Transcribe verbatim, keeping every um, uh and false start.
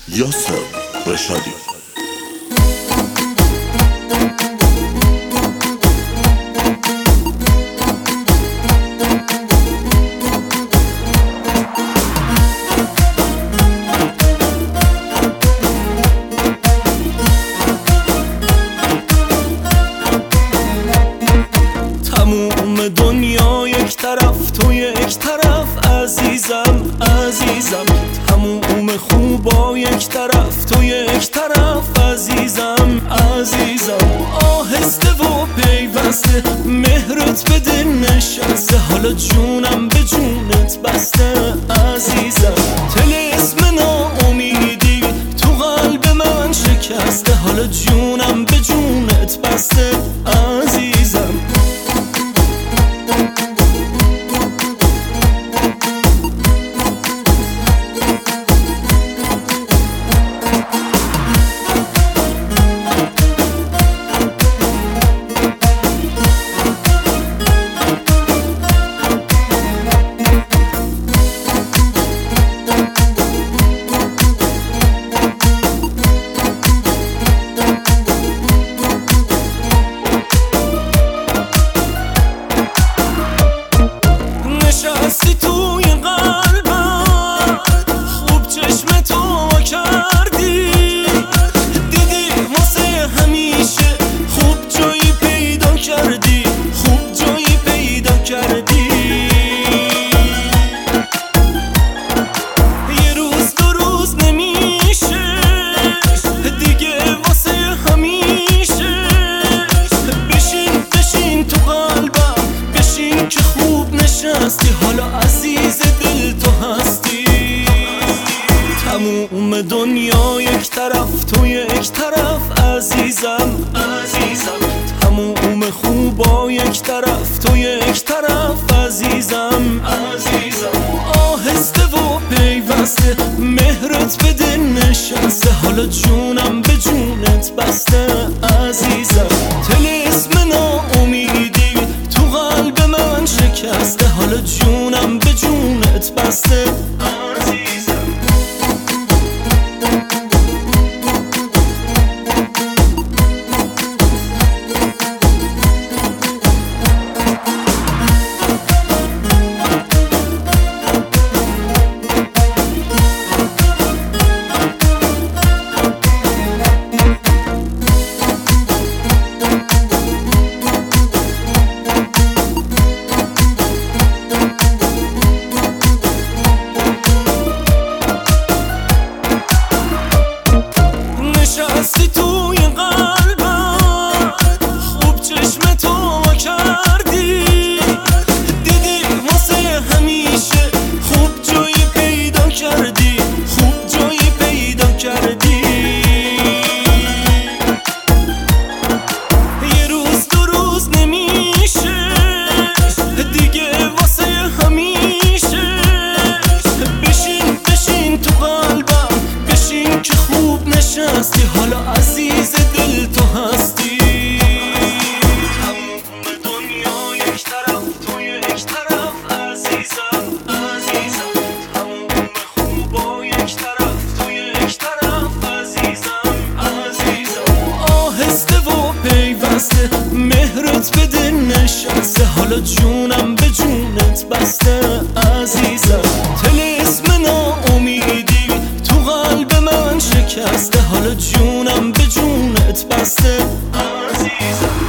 یاسر رشادی. تموم دنیا یک طرف، تو یک طرف عزیزم عزیزم. تموم خوبا یک طرف، تو یک طرف عزیزم عزیزم. آهسته و پیوسته مهرت به دل نشسته، حالا جونم به جونت بسته عزیزم. طلسم ناامیدی تو قلب من شکسته، حالا جونم به جونت بسته عزیزم. نشستی توی قلبم، خوب چشم تو کردی، دیدی واسه همیشه خوب جایی پیدا کردی، خوب جایی پیدا کردی. یه روز دو روز نمیشه دیگه واسه همیشه، بشین بشین تو قلبم، بشین که خوب نشستی، حالا عزیز دل تو هستی. تموم دنیا یک طرف، تو یک طرف عزیزم عزیزم. تموم خوبا یک طرف، تو یک طرف عزیزم عزیزم. آهسته و پیوسته مهرت به دل نشسته، حالا جونم به جونت بسته عزیزم. طلسم ناامیدی تو قلب من شکسته، حالا جونم به جونت بسته عزیزم. نشستی توی قلبم، خوب چشم تو کردی، دیدی واسه همیشه خوب جایی پیدا کردی، خوب جایی پیدا کردی. یه روز دو روز نمیشه دیگه واسه همیشه، بشین بشین تو قلبم، بشین که خوب نشستی، حالا عزیز دل تو هستی. تموم دنیا یک طرف، تو یک طرف عزیزم عزیزم. تموم خوبا یک طرف، تو یک طرف عزیزم عزیزم. آهسته و پیوسته مهرت به دل نشسته، حالا جونم به جونت بسته عزیزم. طلسم ناامیدی تو قلب من شکسته، حالا جونم به جونت بسته عزیزم.